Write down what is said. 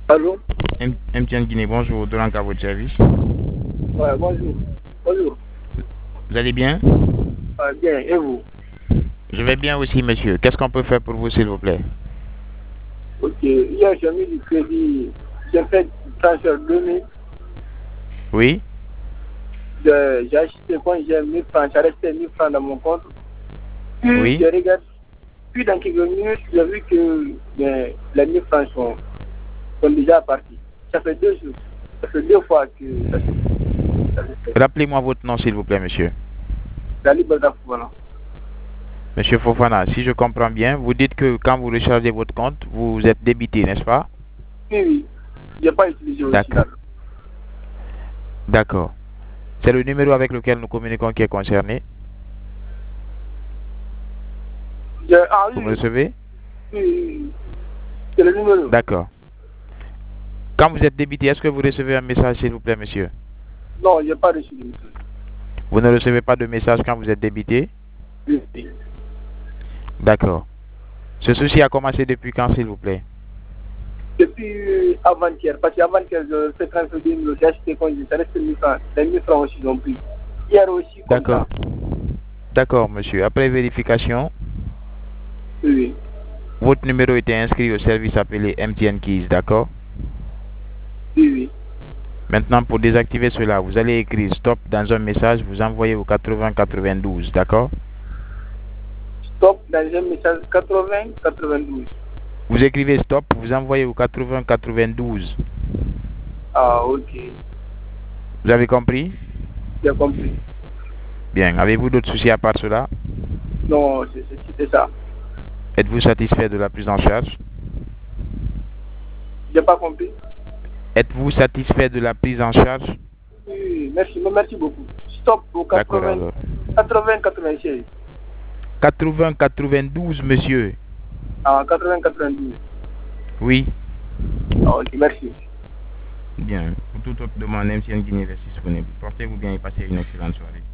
Allô? MTN Guinée, bonjour, Dolank à votre service. Ouais, bonjour. Bonjour. Vous allez bien? Bien, et vous? Je vais bien aussi, monsieur. Qu'est-ce qu'on peut faire pour vous, s'il vous plaît? Ok. Hier, j'ai mis du crédit. J'ai fait du transfert 2000. Oui? J'ai acheté quand j'ai 1000 francs. J'ai resté 1000 francs dans mon compte. Puis, Oui? j'ai regardé. Puis, dans quelques minutes, j'ai vu que les 1000 francs sont déjà partis. Ça fait 2 jours. Ça fait 2 fois que ça se fait. Rappelez-moi votre nom, s'il vous plaît, monsieur. La liberté, voilà. Monsieur Fofana, si je comprends bien, vous dites que quand vous rechargez votre compte, vous êtes débité, n'est-ce pas? Oui, oui. Je n'ai pas utilisé aussi là. D'accord. D'accord. C'est le numéro avec lequel nous communiquons qui est concerné. Ah Vous oui, me oui. recevez? Oui, oui, oui. C'est le numéro. D'accord. Quand vous êtes débité, est-ce que vous recevez un message, s'il vous plaît, monsieur? Non, je n'ai pas reçu de message. Vous ne recevez pas de message quand vous êtes débité? Oui, oui. D'accord. Ce souci a commencé depuis quand, s'il vous plaît? Depuis avant-hier, parce qu'avant-hier, je fais transfert de 1000, j'ai acheté quand j'ai resté 1000 francs. Les 1000 francs aussi ont pris. Hier aussi, comme D'accord. ça. D'accord, monsieur. Après vérification, Oui, oui. votre numéro était inscrit au service appelé MTN Keys, d'accord? Oui, oui. Maintenant, pour désactiver cela, vous allez écrire stop dans un message, vous envoyez au 8092, d'accord? Stop dans un message 80-92. Vous écrivez stop, vous envoyez au 8092. Ah, ok. Vous avez compris? J'ai compris. Bien. Avez-vous d'autres soucis à part cela? Non, c'était ça. Êtes-vous satisfait de la prise en charge? J'ai pas compris. Êtes-vous satisfait de la prise en charge? Oui, oui, merci, merci beaucoup. Stop au D'accord 80, alors. 80-96. 8092, monsieur. Ah, 80-92. Oui. Ah, ok, merci. Bien. Pour toute autre demande, MTN Guinée reste disponible. Portez-vous bien et passez une excellente soirée.